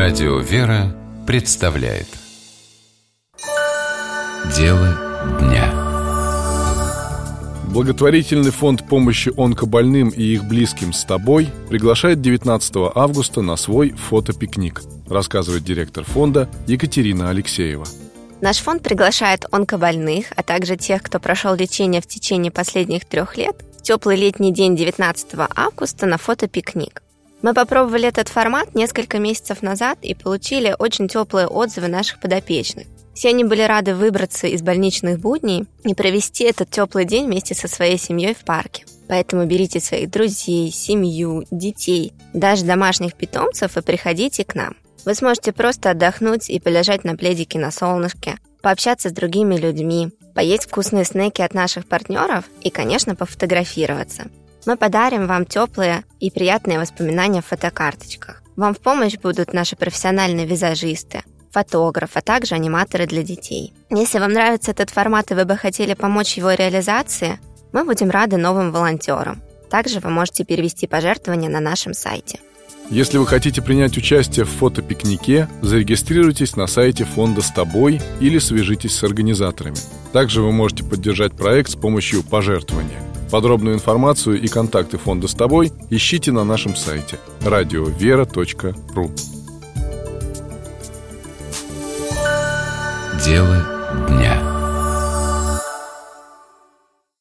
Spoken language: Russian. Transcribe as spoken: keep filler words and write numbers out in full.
Радио «Вера» представляет Дело дня. Благотворительный фонд помощи онкобольным и их близким «С тобой» приглашает девятнадцатого августа на свой фотопикник, рассказывает директор фонда Екатерина Алексеева. Наш фонд приглашает онкобольных, а также тех, кто прошел лечение в течение последних трех лет, в теплый летний день девятнадцатого августа на фотопикник. Мы попробовали этот формат несколько месяцев назад и получили очень теплые отзывы наших подопечных. Все они были рады выбраться из больничных будней и провести этот теплый день вместе со своей семьей в парке. Поэтому берите своих друзей, семью, детей, даже домашних питомцев и приходите к нам. Вы сможете просто отдохнуть и полежать на пледике на солнышке, пообщаться с другими людьми, поесть вкусные снеки от наших партнеров и, конечно, пофотографироваться. Мы подарим вам теплые и приятные воспоминания в фотокарточках. Вам в помощь будут наши профессиональные визажисты, фотограф, а также аниматоры для детей. Если вам нравится этот формат и вы бы хотели помочь его реализации, мы будем рады новым волонтерам. Также вы можете перевести пожертвования на нашем сайте. Если вы хотите принять участие в фотопикнике, зарегистрируйтесь на сайте фонда «С тобой» или свяжитесь с организаторами. Также вы можете поддержать проект с помощью пожертвования. Подробную информацию и контакты фонда «С тобой» ищите на нашем сайте радио вера точка ру. Дело дня.